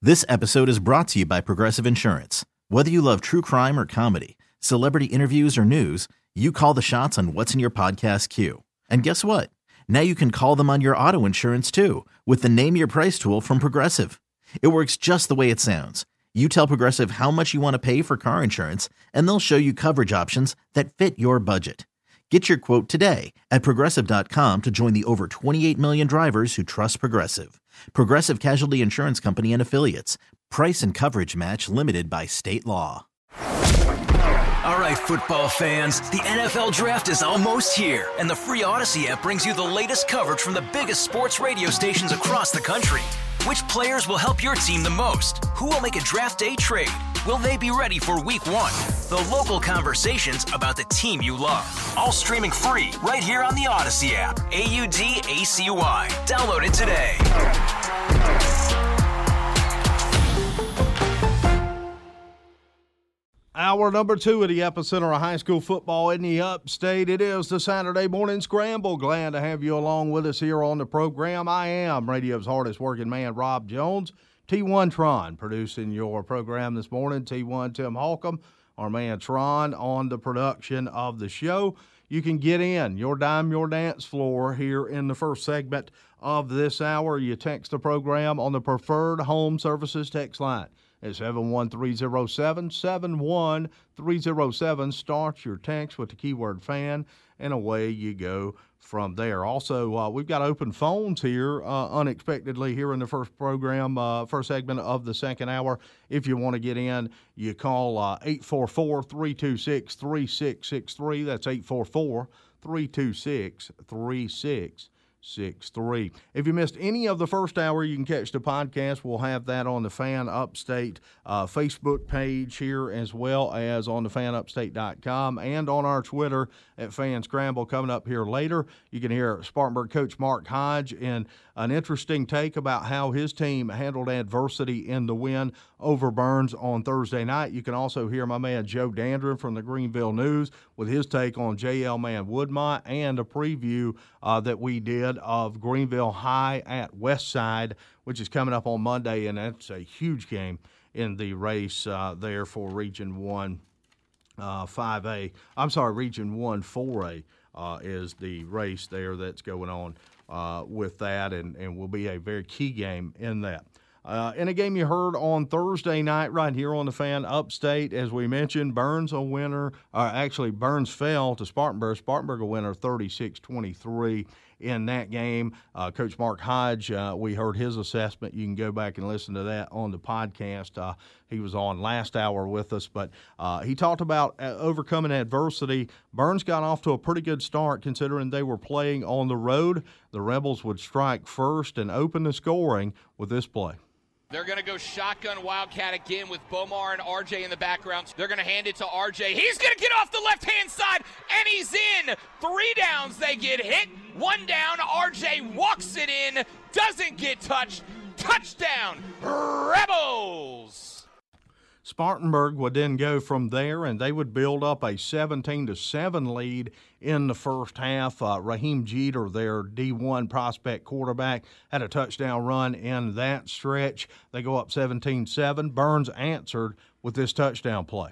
This episode is brought to you by Progressive Insurance. Whether you love true crime or comedy, celebrity interviews or news, you call the shots on what's in your podcast queue. And guess what? Now you can call them on your auto insurance too with the Name Your Price tool from Progressive. It works just the way it sounds. You tell Progressive how much you want to pay for car insurance, and they'll show you coverage options that fit your budget. Get your quote today at Progressive.com to join the over 28 million drivers who trust Progressive. Progressive Casualty Insurance Company and Affiliates. Price and coverage match limited by state law. All right, football fans, the NFL Draft is almost here, and the free Odyssey app brings you the latest coverage from the biggest sports radio stations across the country. Which players will help your team the most? Who will make a draft day trade? Will they be ready for week one? The local conversations about the team you love. All streaming free right here on the Odyssey app. AUDACY. Download it today. Hour number 2 of the epicenter of high school football in the upstate. It is the Saturday Morning Scramble. Glad to have you along with us here on the program. I am radio's hardest working man, Rob Jones. T1 Tron producing your program this morning. T1 Tim Holcomb, our man Tron, on the production of the show. You can get in your dime, your dance floor here in the first segment of this hour. You text the program on the Preferred Home Services text line. It's 71307, 71307. Start your text with the keyword fan, and away you go from there. Also, we've got open phones here unexpectedly here in the first segment of the second hour. If you want to get in, you call 844-326-3663. That's 844-326-3663. If you missed any of the first hour, you can catch the podcast. We'll have that on the Fan Upstate Facebook page here, as well as on the fanupstate.com and on our Twitter at Fan Scramble coming up here later. You can hear Spartanburg coach Mark Hodge in an interesting take about how his team handled adversity in the win over Burns on Thursday night. You can also hear my man Joe Dandrin from the Greenville News with his take on J.L. Man Woodmont and a preview that we did of Greenville High at Westside, which is coming up on Monday, and that's a huge game in the race there for Region 1 5A. I'm sorry, Region 1 4A is the race there that's going on with that, and will be a very key game in that. In a game you heard on Thursday night right here on the Fan Upstate, as we mentioned, Burns a winner. Burns fell to Spartanburg. Spartanburg a winner 36-23 in that game. Coach Mark Hodge, we heard his assessment. You can go back and listen to that on the podcast. He was on last hour with us, but he talked about overcoming adversity. Burns got off to a pretty good start considering they were playing on the road. The Rebels would strike first and open the scoring with this play. They're going to go shotgun Wildcat again with Bomar and RJ in the background. They're going to hand it to RJ. He's going to get off the left-hand side, and he's in. 3 downs, they get hit. 1 down, RJ walks it in, doesn't get touched. Touchdown, Rebels! Spartanburg would then go from there, and they would build up a 17-7 lead in the first half. Raheem Jeter, their D1 prospect quarterback, had a touchdown run in that stretch. They go up 17-7. Burns answered with this touchdown play.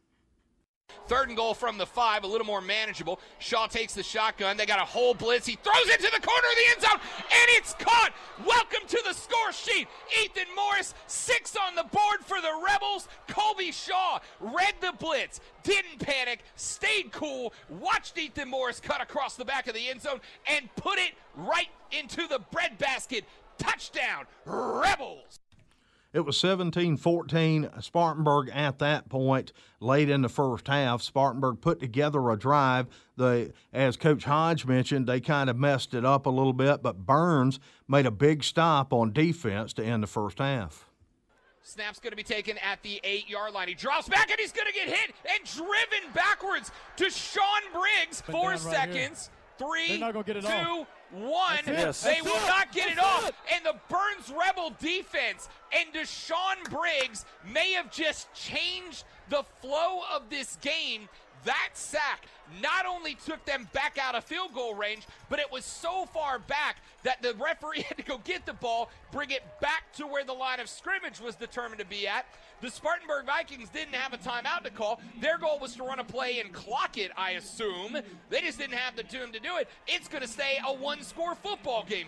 3rd and goal from the 5, a little more manageable. Shaw takes the shotgun. They got a whole blitz. He throws it to the corner of the end zone, and it's caught. Welcome to the score sheet. Ethan Morris, 6 on the board for the Rebels. Colby Shaw read the blitz, didn't panic, stayed cool, watched Ethan Morris cut across the back of the end zone, and put it right into the breadbasket. Touchdown, Rebels! It was 17-14 Spartanburg at that point late in the first half. Spartanburg put together a drive. As Coach Hodge mentioned, they kind of messed it up a little bit, but Burns made a big stop on defense to end the first half. Snap's going to be taken at the 8-yard line. He drops back, and he's going to get hit and driven backwards to Sean Briggs. 4 seconds. 3, 2, 1. They will not get it off. And the Burns Rebel defense and Deshaun Briggs may have just changed the flow of this game. That sack not only took them back out of field goal range, but it was so far back that the referee had to go get the ball, bring it back to where the line of scrimmage was determined to be at. The Spartanburg Vikings didn't have a timeout to call. Their goal was to run a play and clock it, I assume. They just didn't have the tune to do it. It's going to stay a one-score football game.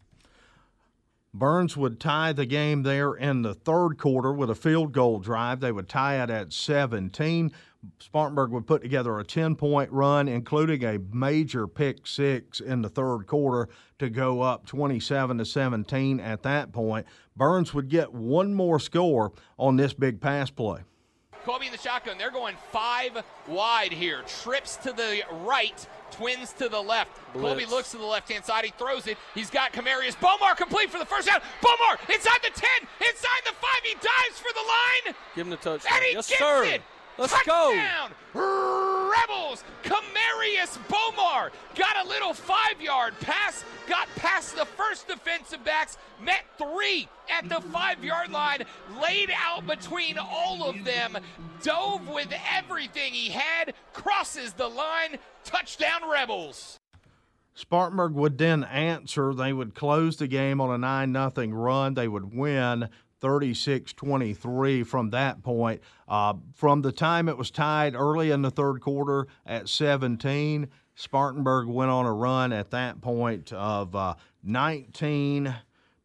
Burns would tie the game there in the third quarter with a field goal drive. They would tie it at 17. Spartanburg would put together a 10-point run, including a major pick six in the third quarter to go up 27-17 at that point. Burns would get one more score on this big pass play. Colby in the shotgun. They're going 5 wide here. Trips to the right, twins to the left. Blitz. Colby looks to the left-hand side. He throws it. He's got Kamarius Bomar complete for the first down. Bomar inside the 10, inside the 5. He dives for the line. Give him the touchdown. And he yes, gets sir. it. Let's Touchdown. Rebels. Kamarius Bomar got a little 5-yard pass, got past the first defensive backs, met 3 at the 5-yard line, laid out between all of them, dove with everything he had, crosses the line, touchdown Rebels. Spartanburg would then answer. They would close the game on a 9-0 run. They would win 36-23 from that point. From the time it was tied early in the third quarter at 17, Spartanburg went on a run at that point of 19-6.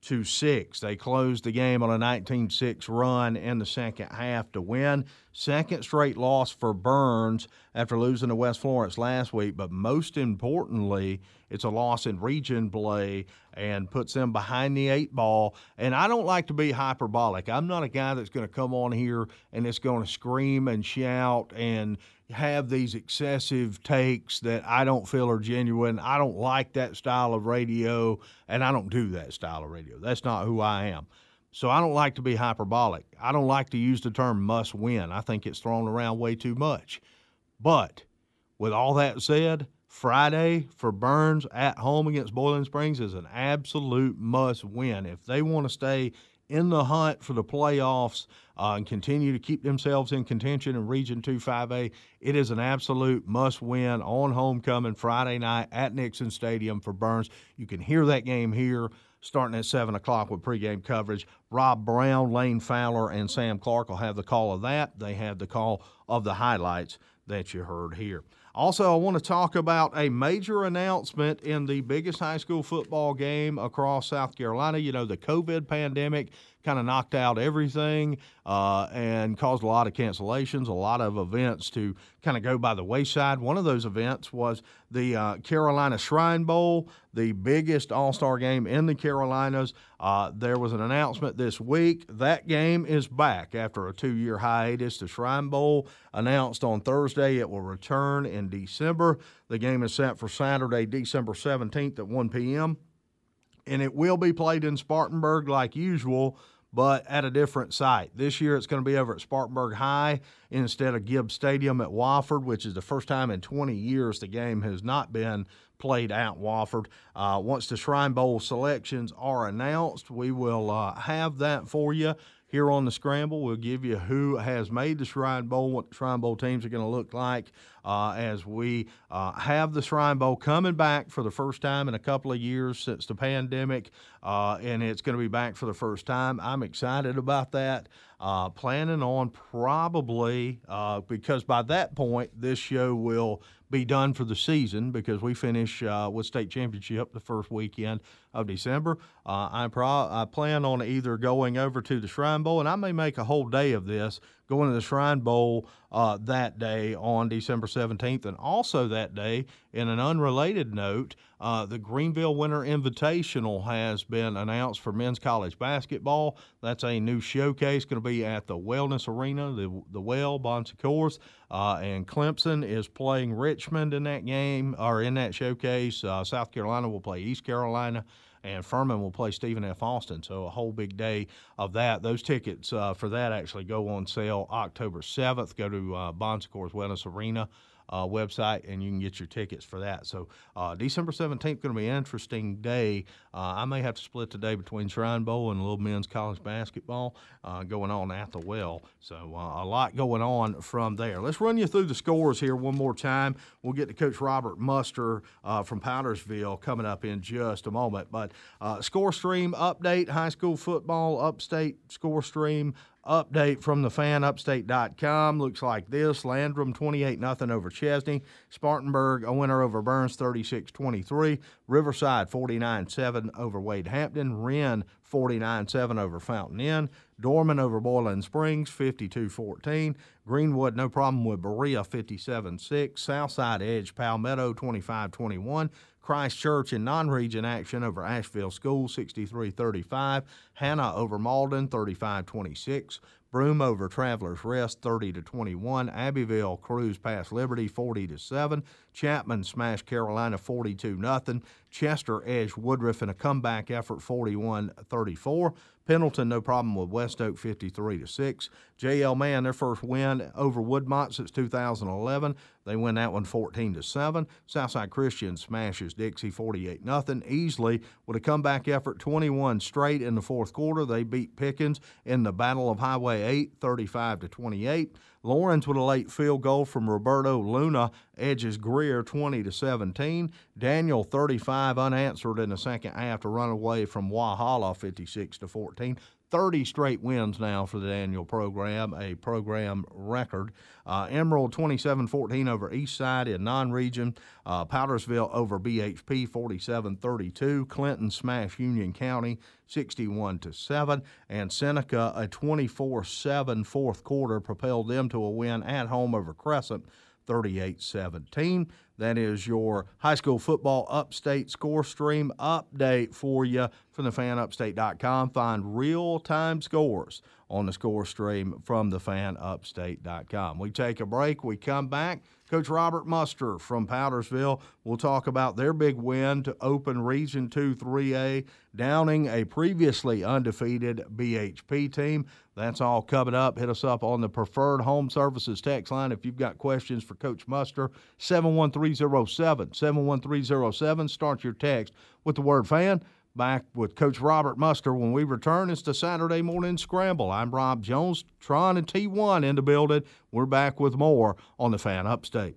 They closed the game on a 19-6 run in the second half to win. Second straight loss for Burns after losing to West Florence last week, but most importantly, it's a loss in region play and puts them behind the 8 ball. And I don't like to be hyperbolic. I'm not a guy that's going to come on here and it's going to scream and shout and have these excessive takes that I don't feel are genuine. I don't like that style of radio, and I don't do that style of radio. That's not who I am. So I don't like to be hyperbolic. I don't like to use the term must win. I think it's thrown around way too much. But with all that said, Friday for Burns at home against Boiling Springs is an absolute must win. If they want to stay in the hunt for the playoffs and continue to keep themselves in contention in Region 2 5A, it is an absolute must-win on homecoming Friday night at Nixon Stadium for Burns. You can hear that game here starting at 7 o'clock with pregame coverage. Rob Brown, Lane Fowler, and Sam Clark will have the call of that. They have the call of the highlights that you heard here. Also, I want to talk about a major announcement in the biggest high school football game across South Carolina. You know, the COVID pandemic kind of knocked out everything and caused a lot of cancellations, a lot of events to kind of go by the wayside. One of those events was the Carolina Shrine Bowl, the biggest all-star game in the Carolinas. There was an announcement this week. That game is back after a 2-year hiatus. The Shrine Bowl announced on Thursday it will return in December. The game is set for Saturday, December 17th at 1 p.m., and it will be played in Spartanburg like usual, but at a different site. This year it's going to be over at Spartanburg High instead of Gibbs Stadium at Wofford, which is the first time in 20 years the game has not been played at Wofford. Once the Shrine Bowl selections are announced, we will have that for you here on the Scramble. We'll give you who has made the Shrine Bowl, what the Shrine Bowl teams are going to look like as we have the Shrine Bowl coming back for the first time in a couple of years since the pandemic, and it's going to be back for the first time. I'm excited about that. Planning on probably, because by that point this show will be done for the season because we finish with state championship the first weekend of December. I plan on either going over to the Shrine Bowl, and I may make a whole day of this, going to the Shrine Bowl that day on December 17th, and also that day, in an unrelated note, the Greenville Winter Invitational has been announced for men's college basketball. That's a new showcase going to be at the Wellness Arena, the Well, Bon Secours, and Clemson is playing Richmond in that game, or in that showcase. South Carolina will play East Carolina, and Furman will play Stephen F. Austin. So a whole big day of that. Those tickets for that actually go on sale October 7th. Go to Bon Secours Wellness Arena website, and you can get your tickets for that. So December 17th going to be an interesting day. I may have to split today between Shrine Bowl and Little Men's College basketball going on at the Well. So a lot going on from there. Let's run you through the scores here one more time. We'll get to Coach Robert Muster from Powdersville coming up in just a moment. But score stream update, high school football, Upstate score stream update from the fan, upstate.com. Looks like this. Landrum 28-0 over Chesney. Spartanburg a winner over Burns 36-23. Riverside 49-7 over Wade Hampton. Wren 49-7 over Fountain Inn. Dorman over Boiling Springs 52-14. Greenwood no problem with Berea 57-6. Southside Edge Palmetto 25-21. Christchurch in non-region action over Asheville School 63-35. Hannah over Malden 35-26. Broome over Travelers Rest 30-21. Abbeville cruised past Liberty 40-7. Chapman smashed Carolina 42-0. Chester edged Woodruff in a comeback effort 41-34. Pendleton no problem with West Oak 53-6. J.L. Mann their first win over Woodmont since 2011. They win that one 14-7. Southside Christian smashes Dixie 48-0. Easley with a comeback effort 21 straight in the fourth quarter. They beat Pickens in the Battle of Highway 8 35-28. Lawrence with a late field goal from Roberto Luna edges Greer 20-17. Daniel 35 unanswered in the second half to run away from Walhalla 56-14. 30 straight wins now for the Daniel program, a program record. Emerald 27-14 over Eastside in non-region. Powdersville over BHP 47-32. Clinton smashed Union County 61-7. And Seneca, a 24-7 fourth quarter, propelled them to a win at home over Crescent 38-17. That is your high school football upstate score stream update for you from thefanupstate.com. Find real-time scores on the score stream from thefanupstate.com. We take a break. We come back. Coach Robert Muster from Powdersville will talk about their big win to open Region 2 3A, downing a previously undefeated BHP team. That's all coming up. Hit us up on the Preferred Home Services text line if you've got questions for Coach Muster, 71307. 71307. Start your text with the word fan. Back with Coach Robert Muster when we return. It's the Saturday Morning Scramble. I'm Rob Jones, Tron and T1 in the building. We're back with more on the Fan Upstate.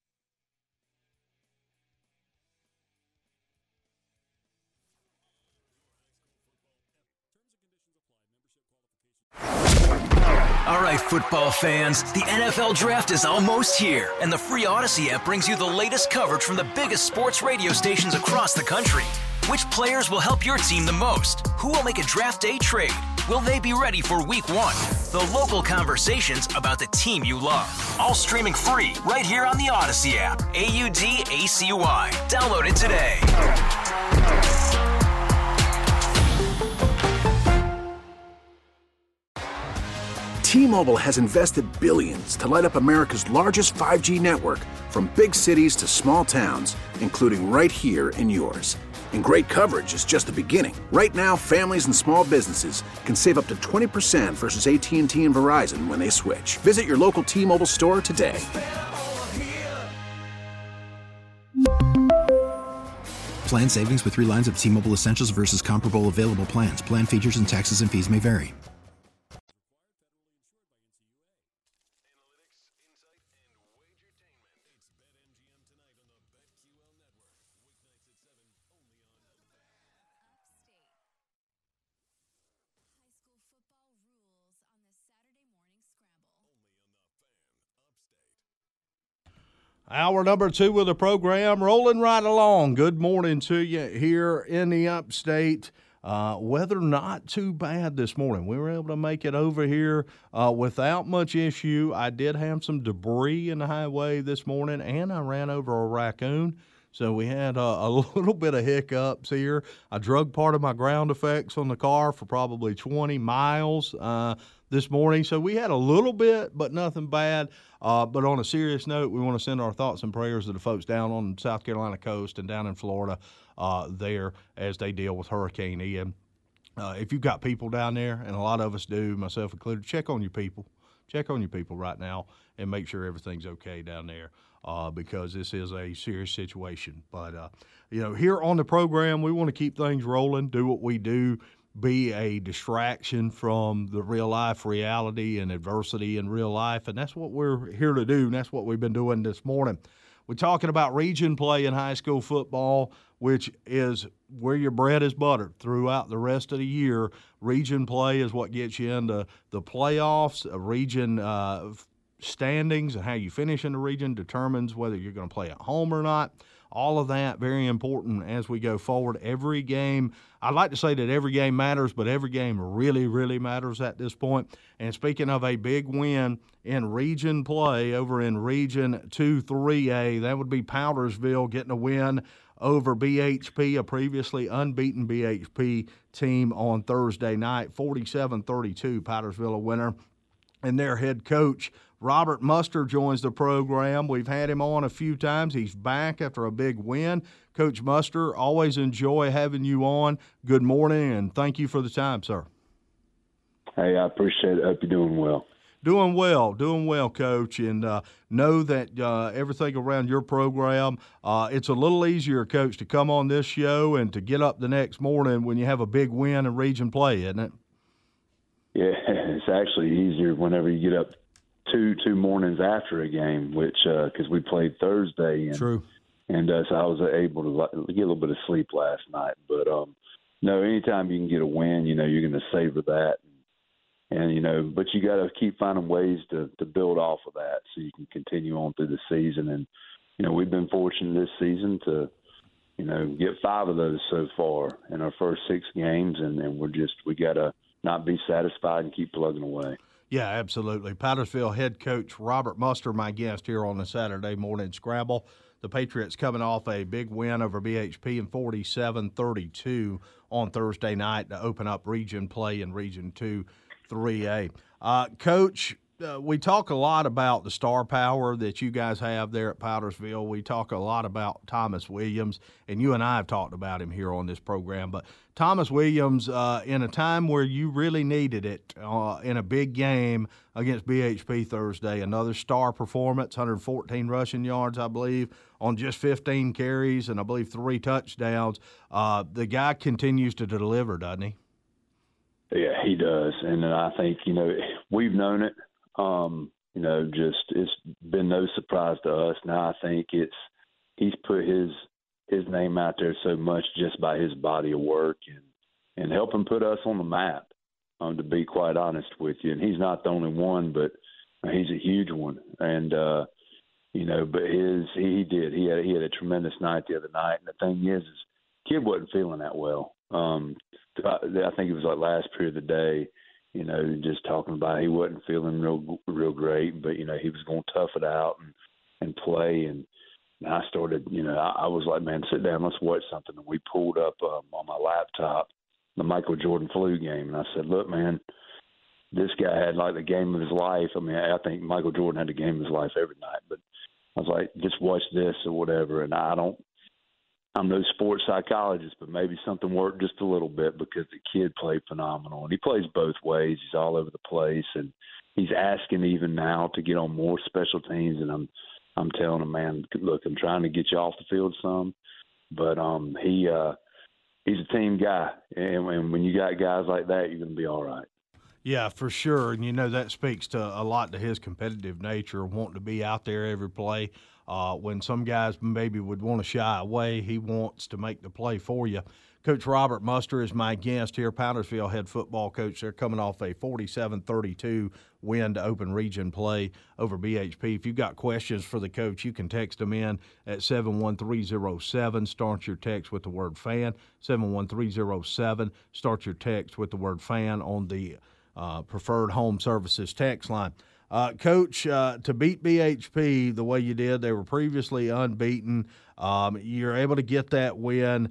All right, football fans, the NFL Draft is almost here, and the free Odyssey app brings you the latest coverage from the biggest sports radio stations across the country. Which players will help your team the most? Who will make a draft day trade? Will they be ready for week 1? The local conversations about the team you love. All streaming free right here on the Odyssey app. AUDACY. Download it today. T-Mobile has invested billions to light up America's largest 5G network, from big cities to small towns, including right here in yours. And great coverage is just the beginning. Right now, families and small businesses can save up to 20% versus AT&T and Verizon when they switch. Visit your local T-Mobile store today. Plan savings with 3 lines of T-Mobile Essentials versus comparable available plans. Plan features and taxes and fees may vary. Hour number 2 of the program rolling right along. Good morning to you here in the upstate. Weather not too bad this morning. We were able to make it over here without much issue. I did have some debris in the highway this morning, and I ran over a raccoon. So we had a little bit of hiccups here. I drug part of my ground effects on the car for probably 20 miles this morning. So we had a little bit, but nothing bad. But on a serious note, we want to send our thoughts and prayers to the folks down on the South Carolina coast and down in Florida there as they deal with Hurricane Ian. If you've got people down there, and a lot of us do, myself included, check on your people. check on your people right now and make sure everything's okay down there. Because this is a serious situation. But, here on the program, we want to keep things rolling, do what we do, be a distraction from the real-life reality and adversity in real life, and that's what we're here to do, and that's what we've been doing this morning. We're talking about region play in high school football, which is where your bread is buttered throughout the rest of the year. Region play is what gets you into the playoffs. Region standings and how you finish in the region determines whether you're going to play at home or not. All of that very important as we go forward. Every game, I'd like to say that every game matters, but every game really, really matters at this point. And speaking of a big win in region play over in Region 2 3A, that would be Powdersville getting a win over BHP, a previously unbeaten BHP team on Thursday night, 47-32, Powdersville a winner. And their head coach, Robert Muster, joins the program. We've had him on a few times. He's back after a big win. Coach Muster, always enjoy having you on. Good morning, and thank you for the time, sir. Hey, I appreciate it. Hope you're doing well. Doing well, Coach, and know that everything around your program, it's a little easier, Coach, to come on this show and to get up the next morning when you have a big win in region play, isn't it? Yeah, it's actually easier whenever you get up two mornings after a game, which because we played Thursday. And, True. And so I was able to get a little bit of sleep last night. But, no, anytime you can get a win, you're going to savor that. And but you got to keep finding ways to build off of that so you can continue on through the season. And, we've been fortunate this season to, get 5 of those so far in our first 6 games. And we got to not be satisfied and keep plugging away. Yeah, absolutely. Powdersville head coach Robert Muster, my guest here on the Saturday Morning Scramble. The Patriots coming off a big win over BHP in 47-32 on Thursday night to open up region play in Region 2 3A. Coach, we talk a lot about the star power that you guys have there at Powdersville. We talk a lot about Thomas Williams, and you and I have talked about him here on this program. But Thomas Williams, in a time where you really needed it, in a big game against BHP Thursday, another star performance, 114 rushing yards, I believe, on just 15 carries and I believe 3 touchdowns. The guy continues to deliver, doesn't he? Yeah, he does. And I think, we've known it. It's been no surprise to us. Now I think he's put his name out there so much just by his body of work and helping put us on the map, to be quite honest with you. And he's not the only one, but he's a huge one. And, but he did. He had a tremendous night the other night. And the thing is kid wasn't feeling that well. I think it was like last period of the day, just talking about he wasn't feeling real great, but, he was going to tough it out and play. And I started, I was like, man, sit down, let's watch something. And we pulled up on my laptop the Michael Jordan flu game. And I said, look, man, this guy had like the game of his life. I mean, I think Michael Jordan had the game of his life every night. But I was like, just watch this or whatever. And I'm no sports psychologist, but maybe something worked just a little bit because the kid played phenomenal. And he plays both ways. He's all over the place. And he's asking even now to get on more special teams. And I'm telling him, man, look, I'm trying to get you off the field some. But he's a team guy. And when you got guys like that, you're going to be all right. Yeah, for sure. And, that speaks to a lot to his competitive nature, wanting to be out there every play. When some guys maybe would want to shy away, he wants to make the play for you. Coach Robert Muster is my guest here, Powdersville head football coach. They're coming off a 47-32 win to open region play over BHP. If you've got questions for the coach, you can text them in at 71307. Start your text with the word fan, 71307. Start your text with the word fan on the Preferred Home Services text line. Coach, to beat BHP the way you did, they were previously unbeaten. You're able to get that win.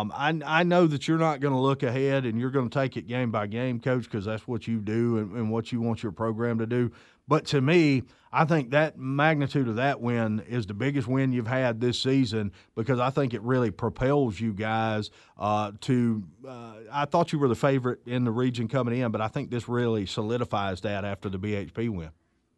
I know that you're not going to look ahead and you're going to take it game by game, Coach, because that's what you do and what you want your program to do. But to me, I think that magnitude of that win is the biggest win you've had this season, because I think it really propels you guys to I thought you were the favorite in the region coming in, but I think this really solidifies that after the BHP win.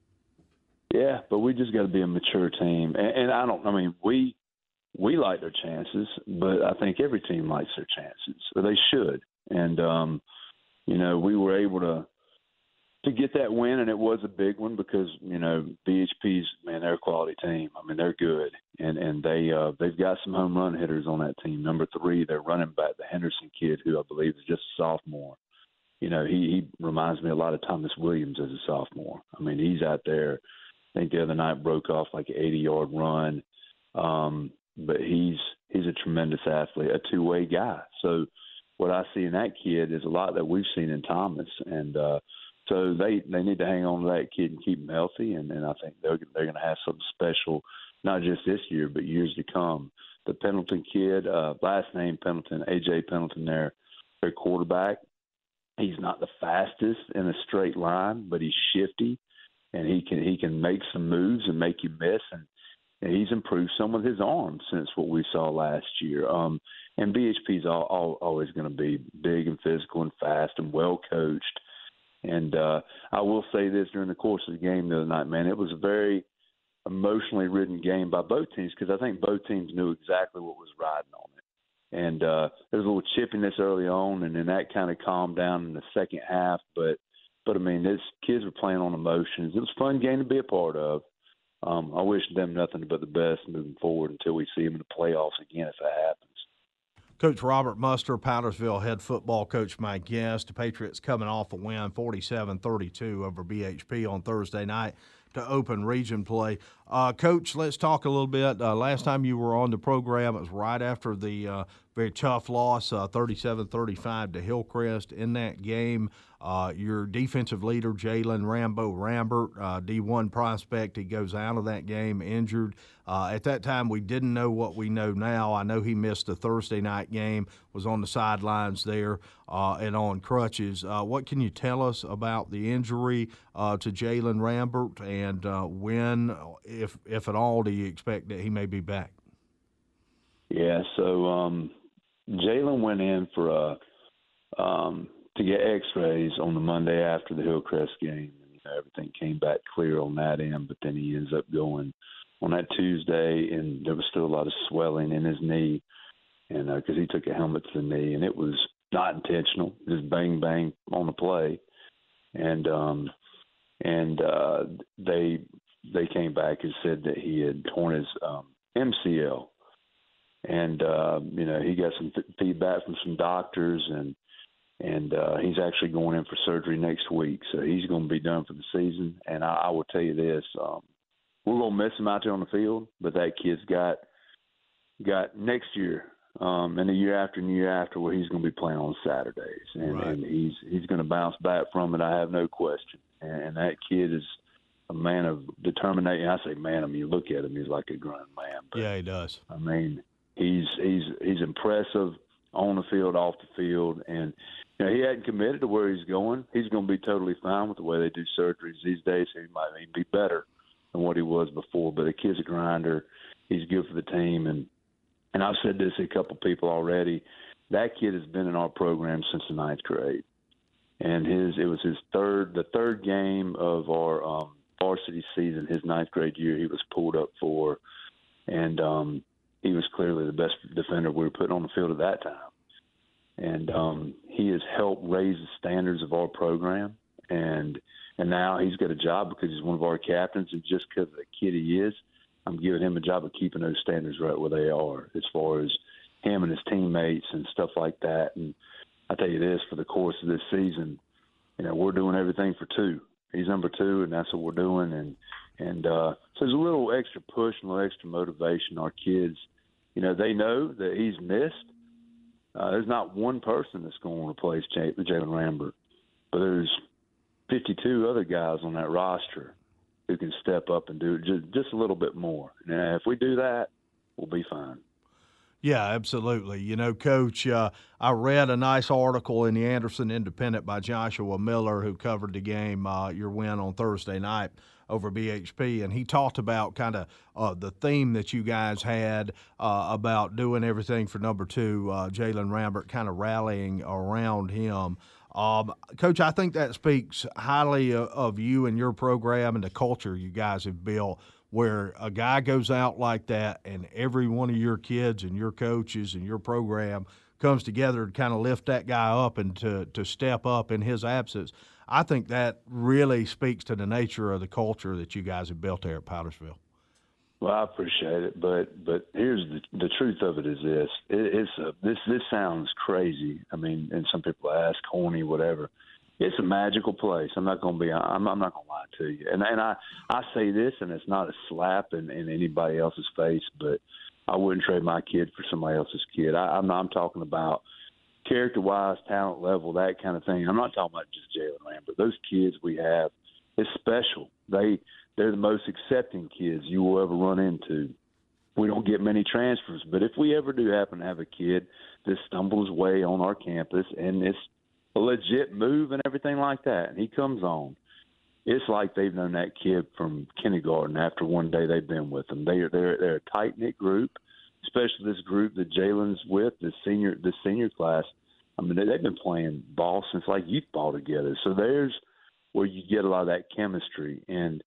Yeah, but we just got to be a mature team. And we like their chances, but I think every team likes their chances, or they should. And, we were able to get that win, and it was a big one because, BHP's, they're a quality team. I mean, they're good. And they've got some home run hitters on that team. Number 3, their running back, the Henderson kid, who I believe is just a sophomore. He reminds me a lot of Thomas Williams as a sophomore. I mean, he's out there. I think the other night broke off like an 80-yard run. But he's a tremendous athlete, a two-way guy. So what I see in that kid is a lot that we've seen in Thomas. And so they need to hang on to that kid and keep him healthy. And I think they're going to have something special, not just this year, but years to come. The Pendleton kid, last name Pendleton, A.J. Pendleton, their quarterback, he's not the fastest in a straight line, but he's shifty. And he can make some moves and make you miss, and he's improved some with his arms since what we saw last year. And BHP's always going to be big and physical and fast and well coached. And I will say this, during the course of the game the other night, man, it was a very emotionally ridden game by both teams, because I think both teams knew exactly what was riding on it. And there was a little chippiness early on, and then that kind of calmed down in the second half, But these kids were playing on emotions. It was a fun game to be a part of. I wish them nothing but the best moving forward until we see them in the playoffs again, if that happens. Coach Robert Muster, Powdersville head football coach, my guest. The Patriots coming off a win 47-32 over BHP on Thursday night to open region play. Coach, let's talk a little bit. Last time you were on the program, it was right after the very tough loss, 37-35 to Hillcrest. In that game, your defensive leader, Jalen Rambo Rambert, D1 prospect, he goes out of that game injured. At that time, we didn't know what we know now. I know he missed the Thursday night game, was on the sidelines there and on crutches. What can you tell us about the injury to Jalen Rambert, and when, if at all, do you expect that he may be back? Yeah, so Jalen went in for to get x-rays on the Monday after the Hillcrest game. Everything came back clear on that end, but then he ends up going on that Tuesday, and there was still a lot of swelling in his knee, and because he took a helmet to the knee, and it was not intentional, just bang, bang on the play. And they came back and said that he had torn his MCL. And, he got some feedback from some doctors, and he's actually going in for surgery next week. So he's going to be done for the season. And I will tell you this, we're going to miss him out there on the field, but that kid's got next year and the year after and the year after where he's going to be playing on Saturdays. And he's going to bounce back from it, I have no question. And that kid is a man of determination. I say man, you look at him, he's like a grown man. But, yeah, he does. He's impressive on the field, off the field, and he hadn't committed to where he's going. He's going to be totally fine with the way they do surgeries these days. So he might even be better than what he was before. But the kid's a grinder. He's good for the team, and I've said this to a couple people already. That kid has been in our program since the 9th grade, and it was the third game of our varsity season. His 9th grade year, he was pulled up for, and he was clearly the best defender we were putting on the field at that time. And he has helped raise the standards of our program. And now he's got a job because he's one of our captains. And just because of the kid he is, I'm giving him a job of keeping those standards right where they are as far as him and his teammates and stuff like that. And I tell you this, for the course of this season, we're doing everything for 2. He's number 2, and that's what we're doing. And so there's a little extra push and a little extra motivation. Our kids, they know that he's missed. There's not one person that's going to replace Jalen Rambert, but there's 52 other guys on that roster who can step up and do just a little bit more. And if we do that, we'll be fine. Yeah, absolutely. You know, Coach, I read a nice article in the Anderson Independent by Joshua Miller, who covered the game, your win on Thursday night over BHP, and he talked about kind of the theme that you guys had about doing everything for number 2, Jalen Rambert, kind of rallying around him. Coach, I think that speaks highly of you and your program and the culture you guys have built, where a guy goes out like that and every one of your kids and your coaches and your program comes together to kind of lift that guy up and to step up in his absence. I think that really speaks to the nature of the culture that you guys have built there at Powdersville. Well, I appreciate it, but here's the truth of it is this. This sounds crazy. I mean, and some people ask, corny, whatever. It's a magical place. I'm not going to lie to you. And I say this, and it's not a slap in anybody else's face, but I wouldn't trade my kid for somebody else's kid. I'm talking about character-wise, talent level, that kind of thing. I'm not talking about just Jalen Rambert. Those kids we have, it's special. They're the most accepting kids you will ever run into. We don't get many transfers, but if we ever do happen to have a kid that stumbles his way on our campus and it's a legit move and everything like that, and he comes on, it's like they've known that kid from kindergarten after one day they've been with them. They're a tight-knit group, especially this group that Jalen's with, this senior class. I mean, they've been playing ball since like youth ball together. So there's where you get a lot of that chemistry, and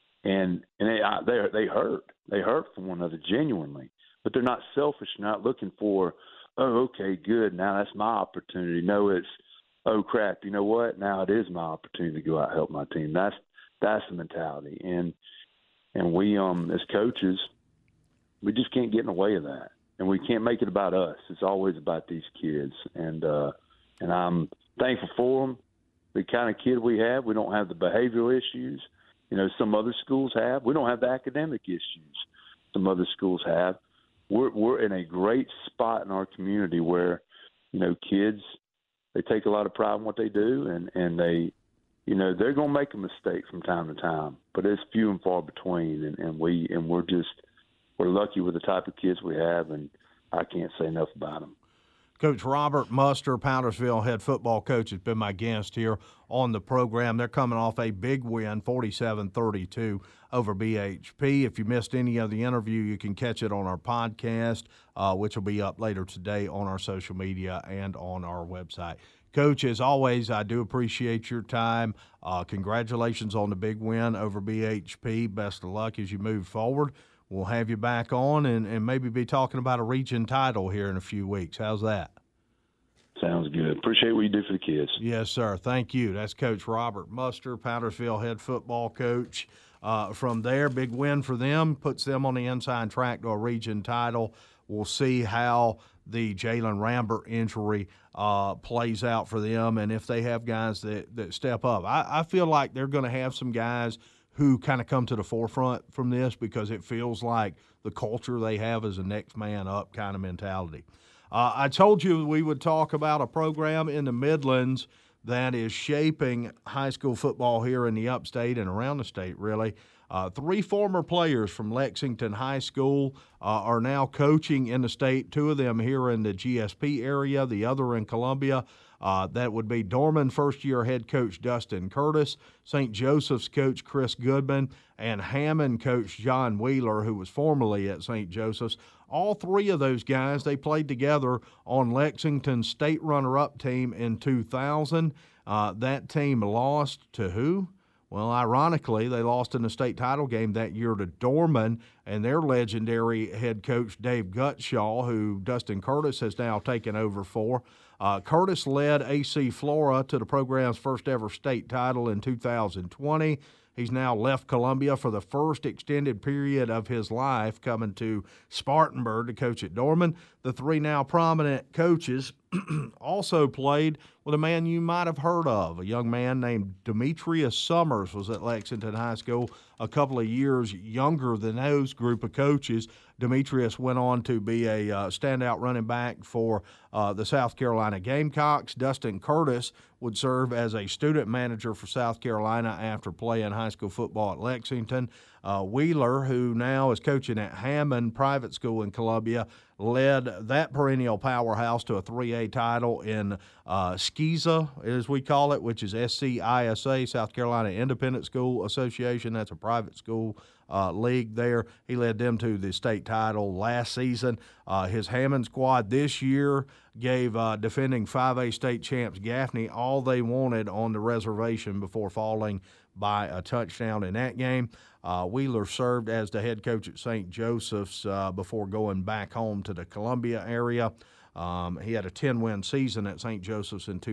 they hurt for one another genuinely, but they're not selfish, not looking for, oh, okay, good, now that's my opportunity. No, it's, oh crap, you know what? Now it is my opportunity to go out and help my team. That's the mentality, and we as coaches, we just can't get in the way of that, and we can't make it about us. It's always about these kids, and I'm thankful for them. The kind of kid we have, we don't have the behavioral issues, you know, some other schools have. We don't have the academic issues some other schools have. We're in a great spot in our community where, you know, kids, they take a lot of pride in what they do, and they, you know, they're going to make a mistake from time to time, but it's few and far between, and we're lucky with the type of kids we have, and I can't say enough about them. Coach Robert Muster, Powdersville head football coach, has been my guest here on the program. They're coming off a big win, 47-32 over BHP. If you missed any of the interview, you can catch it on our podcast, which will be up later today on our social media and on our website. Coach, as always, I do appreciate your time. Congratulations on the big win over BHP. Best of luck as you move forward. We'll have you back on and maybe be talking about a region title here in a few weeks. How's that? Sounds good. Appreciate what you do for the kids. Yes, sir. Thank you. That's Coach Robert Muster, Powdersville head football coach. From there, big win for them, puts them on the inside track to a region title. We'll see how the Jalen Rambert injury plays out for them and if they have guys that step up. I feel like they're going to have some guys who kind of come to the forefront from this because it feels like the culture they have is a next man up kind of mentality. I told you we would talk about a program in the Midlands that is shaping high school football here in the upstate and around the state, really. 3 former players from Lexington High School are now coaching in the state, 2 of them here in the GSP area, the other in Columbia. That would be Dorman first-year head coach Dustin Curtis, St. Joseph's coach Chris Goodman, and Hammond coach John Wheeler, who was formerly at St. Joseph's. All 3 of those guys, they played together on Lexington's state runner-up team in 2000. That team lost to who? Well, ironically, they lost in the state title game that year to Dorman and their legendary head coach Dave Gutshaw, who Dustin Curtis has now taken over for. Curtis led AC Flora to the program's first ever state title in 2020. He's now left Columbia for the first extended period of his life, coming to Spartanburg to coach at Dorman. The 3 now prominent coaches also played with a man you might have heard of. A young man named Demetrius Summers was at Lexington High School, a couple of years younger than those group of coaches. Demetrius went on to be a standout running back for the South Carolina Gamecocks. Dustin Curtis would serve as a student manager for South Carolina after playing high high school football at Lexington. Wheeler, who now is coaching at Hammond Private School in Columbia, led that perennial powerhouse to a 3A title in SCISA, as we call it, which is SCISA, South Carolina Independent School Association. That's a private school league there. He led them to the state title last season. His Hammond squad this year gave defending 5A state champs Gaffney all they wanted on the reservation before falling by a touchdown in that game. Wheeler served as the head coach at St. Joseph's before going back home to the Columbia area. He had a 10-win season at St. Joseph's in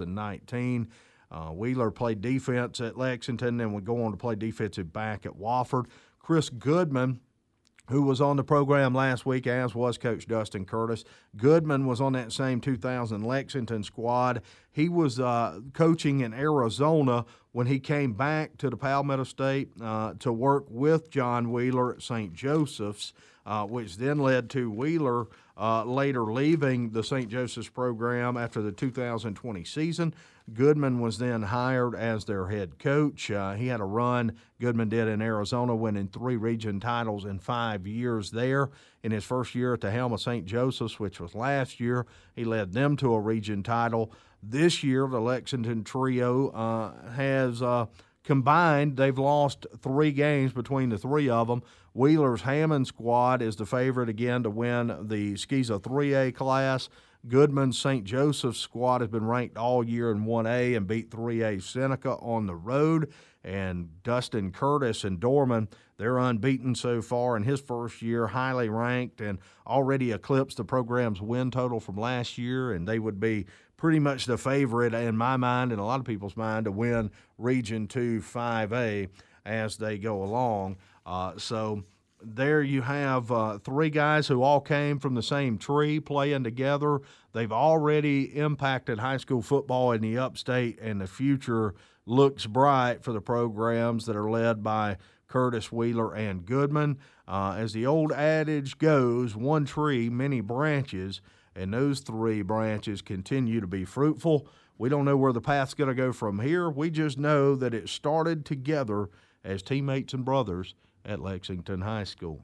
2019. Wheeler played defense at Lexington and would go on to play defensive back at Wofford. Chris Goodman, who was on the program last week, as was Coach Dustin Curtis. Goodman was on that same 2000 Lexington squad. He was coaching in Arizona when he came back to the Palmetto State to work with John Wheeler at St. Joseph's, which then led to Wheeler later leaving the St. Joseph's program after the 2020 season. Goodman was then hired as their head coach. He had a run, Goodman did, in Arizona, winning 3 region titles in 5 years there. In his first year at the helm of St. Joseph's, which was last year, he led them to a region title. This year, the Lexington trio has combined, they've lost 3 games between the 3 of them. Wheeler's Hammond squad is the favorite again to win the SCISA 3A class. Goodman's St. Joseph's squad has been ranked all year in 1A and beat 3A Seneca on the road. And Dustin Curtis and Dorman, they're unbeaten so far in his first year, highly ranked, and already eclipsed the program's win total from last year, and they would be pretty much the favorite in my mind and a lot of people's mind to win Region 2 5A as they go along. So there you have 3 guys who all came from the same tree playing together. They've already impacted high school football in the upstate, and the future looks bright for the programs that are led by Curtis, Wheeler, and Goodman. As the old adage goes, one tree, many branches, and those 3 branches continue to be fruitful. We don't know where the path's going to go from here. We just know that it started together as teammates and brothers at Lexington High School.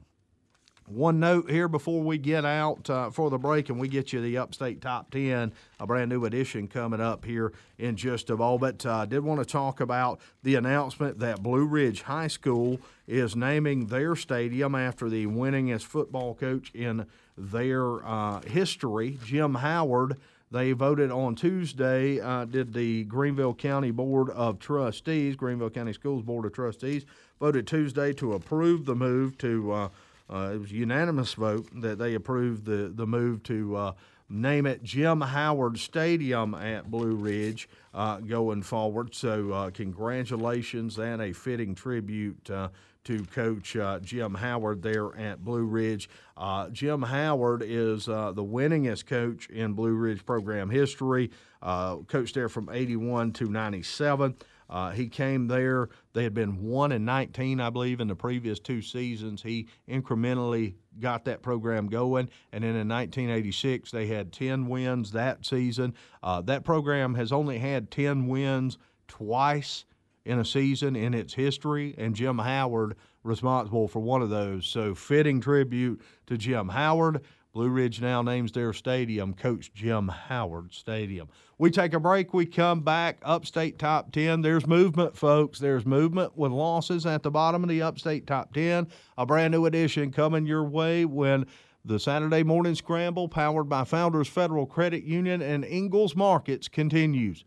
One note here before we get out for the break and we get you the Upstate Top 10, a brand new edition coming up here in just a moment. Did want to talk about the announcement that Blue Ridge High School is naming their stadium after the winningest football coach in their history, Jim Howard. They voted on Tuesday, did the Greenville County Board of Trustees, Greenville County Schools Board of Trustees, voted Tuesday to approve the move to it was a unanimous vote that they approved the move to name it Jim Howard Stadium at Blue Ridge going forward. So congratulations and a fitting tribute to Coach Jim Howard there at Blue Ridge. Jim Howard is the winningest coach in Blue Ridge program history, coached there from 81 to 97. He came there. They had been 1-19, I believe, in the previous 2 seasons. He incrementally got that program going, and then in 1986 they had 10 wins that season. That program has only had 10 wins twice in a season in its history, and Jim Howard responsible for one of those. So fitting tribute to Jim Howard. Blue Ridge now names their stadium Coach Jim Howard Stadium. We take a break. We come back. Upstate Top 10. There's movement, folks. There's movement with losses at the bottom of the Upstate Top 10. A brand new edition coming your way when the Saturday Morning Scramble, powered by Founders Federal Credit Union and Ingalls Markets, continues.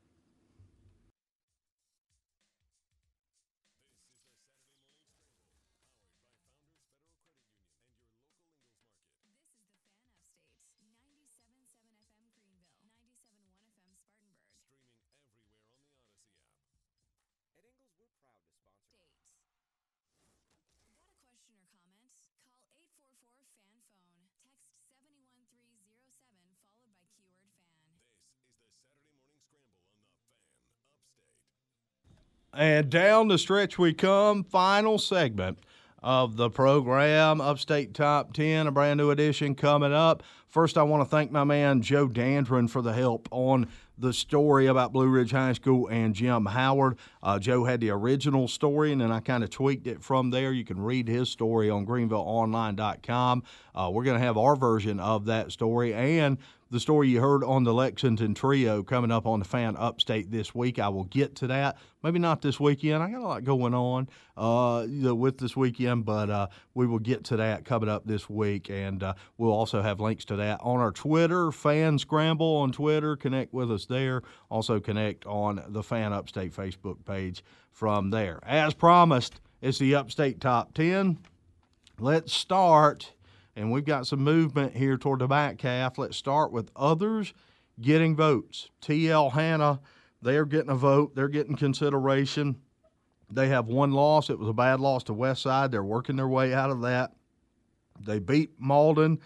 And down the stretch we come, final segment of the program, Upstate Top 10, a brand new edition coming up. First, I want to thank my man Joe Dandrin for the help on the story about Blue Ridge High School and Jim Howard. Joe had the original story, and then I kind of tweaked it from there. You can read his story on GreenvilleOnline.com. We're going to have our version of that story and the story you heard on the Lexington Trio coming up on the Fan Upstate this week. I will get to that. Maybe not this weekend. I got a lot going on with this weekend, but we will get to that coming up this week, and we'll also have links to that on our Twitter, Fan Scramble on Twitter. Connect with us there. Also connect on the Fan Upstate Facebook page from there. As promised, it's the Upstate Top 10. Let's start. And we've got some movement here toward the back half. Let's start with others getting votes. TL Hanna, they're getting a vote. They're getting consideration. They have one loss. It was a bad loss to Westside. They're working their way out of that. They beat Malden,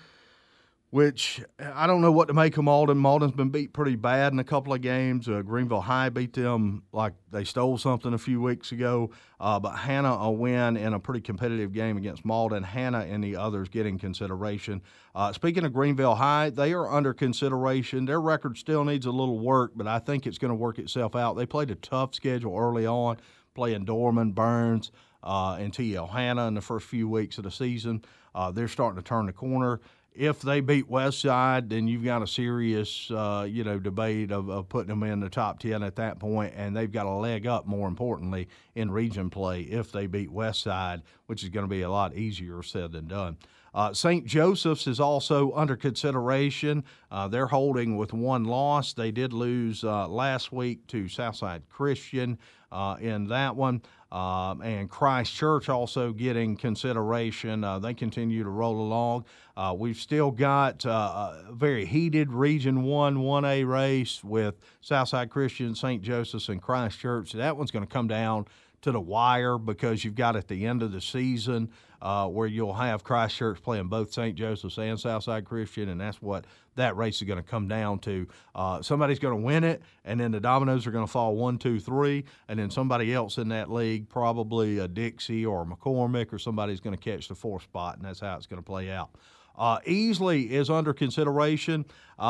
which I don't know what to make of Malden. Malden's been beat pretty bad in a couple of games. Greenville High beat them like they stole something a few weeks ago. But Hanna a win in a pretty competitive game against Malden. Hanna and the others getting consideration. Speaking of Greenville High, they are under consideration. Their record still needs a little work, but I think it's going to work itself out. They played a tough schedule early on, playing Dorman, Burns, and TL Hanna in the first few weeks of the season. They're starting to turn the corner. If they beat Westside, then you've got a serious, debate of putting them in the top 10 at that point, and they've got a leg up, more importantly, in region play if they beat Westside, which is going to be a lot easier said than done. St. Joseph's is also under consideration. They're holding with one loss. They did lose last week to Southside Christian in that one. And Christ Church also getting consideration. They continue to roll along. We've still got a very heated Region 1 1A race with Southside Christian, St. Joseph's, and Christ Church. That one's going to come down to the wire because you've got at the end of the season where you'll have Christ Church playing both St. Joseph's and Southside Christian, and that's what that race is going to come down to. Somebody's going to win it, and then the dominoes are going to fall 1, 2, 3, and then somebody else in that league, probably a Dixie or a McCormick or somebody's going to catch the fourth spot, and that's how it's going to play out. Easley is under consideration.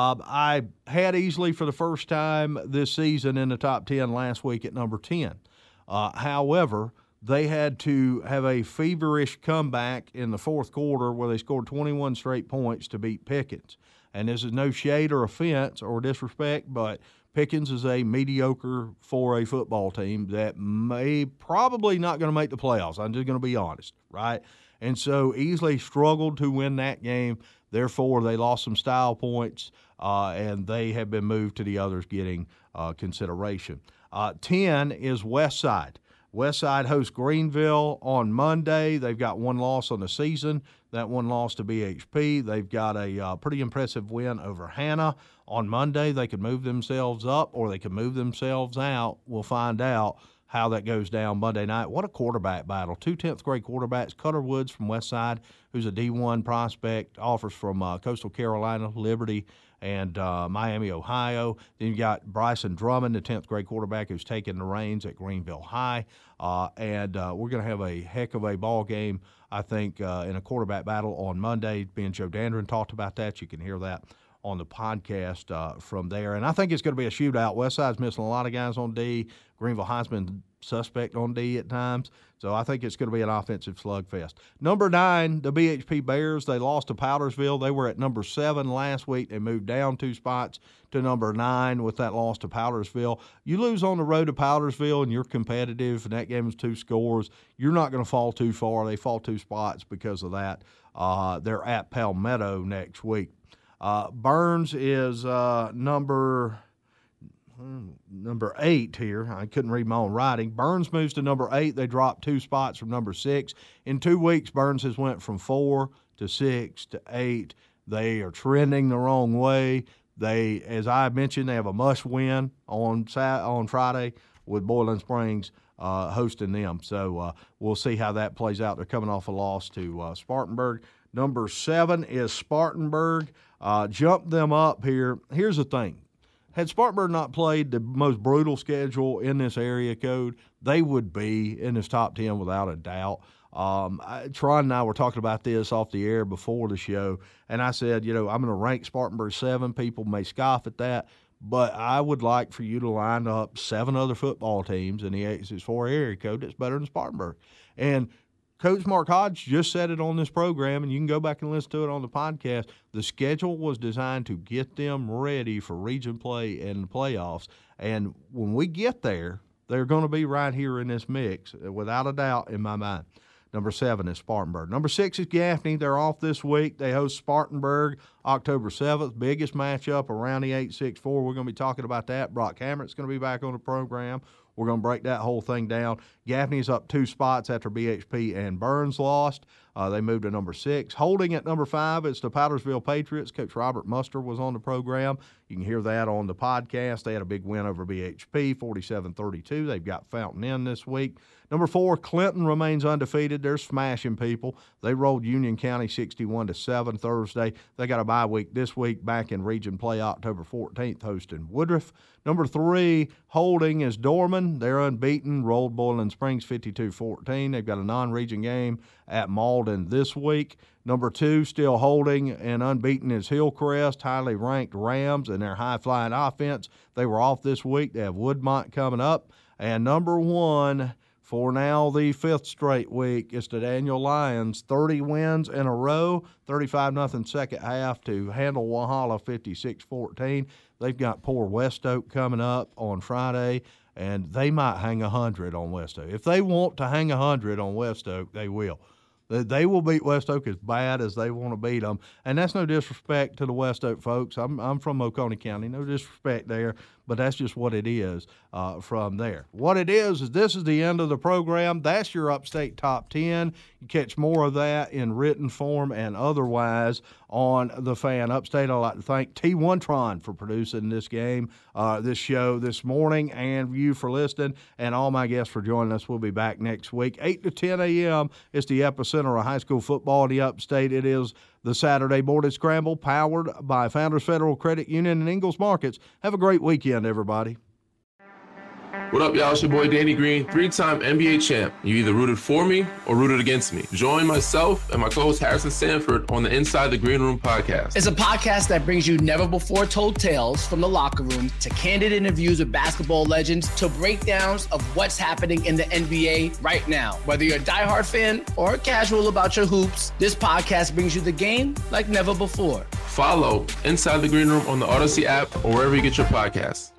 I had Easley for the first time this season in the top 10 last week at number 10. However, they had to have a feverish comeback in the fourth quarter where they scored 21 straight points to beat Pickens. And this is no shade or offense or disrespect, but Pickens is a mediocre 4A football team that probably not going to make the playoffs. I'm just going to be honest, right? And so Easley struggled to win that game. Therefore, they lost some style points, and they have been moved to the others getting consideration. 10 is Westside. Westside hosts Greenville on Monday. They've got one loss on the season. That one loss to BHP. They've got a pretty impressive win over Hanna. On Monday, they could move themselves up or they could move themselves out. We'll find out how that goes down Monday night. What a quarterback battle. 2 10th grade quarterbacks. Cutter Woods from Westside, who's a D1 prospect, offers from Coastal Carolina, Liberty, and Miami, Ohio. Then you got Bryson Drummond, the 10th grade quarterback, who's taking the reins at Greenville High. And we're going to have a heck of a ball game, I think, in a quarterback battle on Monday. Me and Joe Dandrin talked about that. You can hear that on the podcast from there. And I think it's going to be a shootout. Westside's missing a lot of guys on D. Greenville High's been suspect on D at times. So I think it's going to be an offensive slugfest. Number 9, the BHP Bears. They lost to Powdersville. They were at number 7 last week. They moved down 2 spots to number 9 with that loss to Powdersville. You lose on the road to Powdersville and you're competitive, and that game was 2 scores. You're not going to fall too far. They fall 2 spots because of that. They're at Palmetto next week. Burns is number 8 here. I couldn't read my own writing. Burns moves to number 8. They dropped 2 spots from number 6. In 2 weeks, Burns has went from 4 to 6 to 8. They are trending the wrong way. They, as I mentioned, they have a must-win on Friday with Boiling Springs hosting them. So we'll see how that plays out. They're coming off a loss to Spartanburg. Number 7 is Spartanburg. Jump them up here. Here's the thing. Had Spartanburg not played the most brutal schedule in this area code, they would be in this top 10 without a doubt. Tron and I were talking about this off the air before the show, and I said, I'm going to rank Spartanburg 7. People may scoff at that, but I would like for you to line up 7 other football teams in the 864 area code that's better than Spartanburg. And Coach Mark Hodge just said it on this program, and you can go back and listen to it on the podcast. The schedule was designed to get them ready for region play and the playoffs. And when we get there, they're going to be right here in this mix, without a doubt in my mind. Number 7 is Spartanburg. Number 6 is Gaffney. They're off this week. They host Spartanburg October 7th. Biggest matchup around the 864. We're going to be talking about that. Brock Hammett's going to be back on the program. We're going to break that whole thing down. Gaffney's up 2 spots after BHP and Burns lost. They moved to number 6. Holding at number 5, it's the Powdersville Patriots. Coach Robert Muster was on the program. You can hear that on the podcast. They had a big win over BHP, 47-32. They've got Fountain Inn this week. Number 4, Clinton remains undefeated. They're smashing people. They rolled Union County 61-7 Thursday. They got a bye week this week, back in region play October 14th, hosting Woodruff. Number 3, Holding, is Dorman. They're unbeaten, rolled Boiling Springs 52-14. They've got a non-region game at Malden this week. Number 2, still holding and unbeaten, is Hillcrest, highly ranked Rams and their high-flying offense. They were off this week. They have Woodmont coming up. And number 1, for now the 5th straight week, it's the Daniel Lions. 30 wins in a row, 35-0 second half to handle Walhalla 56-14. They've got poor West Oak coming up on Friday, and they might hang 100 on West Oak. If they want to hang 100 on West Oak, they will. They will beat West Oak as bad as they want to beat them. And that's no disrespect to the West Oak folks. I'm from Oconee County. No disrespect there, but that's just what it is from there. What it is this is the end of the program. That's your Upstate Top 10. You catch more of that in written form and otherwise on The Fan Upstate. I'd like to thank T1Tron for producing this game, this show this morning, and you for listening, and all my guests for joining us. We'll be back next week, 8 to 10 a.m. It's the epicenter of high school football in the Upstate. It is the Saturday Morning Scramble, powered by Founders Federal Credit Union and Ingalls Markets. Have a great weekend, everybody. What up, y'all? It's your boy Danny Green, 3-time NBA champ. You either rooted for me or rooted against me. Join myself and my co-host Harrison Sanford on the Inside the Green Room podcast. It's a podcast that brings you never-before-told tales from the locker room to candid interviews with basketball legends to breakdowns of what's happening in the NBA right now. Whether you're a diehard fan or casual about your hoops, this podcast brings you the game like never before. Follow Inside the Green Room on the Odyssey app or wherever you get your podcasts.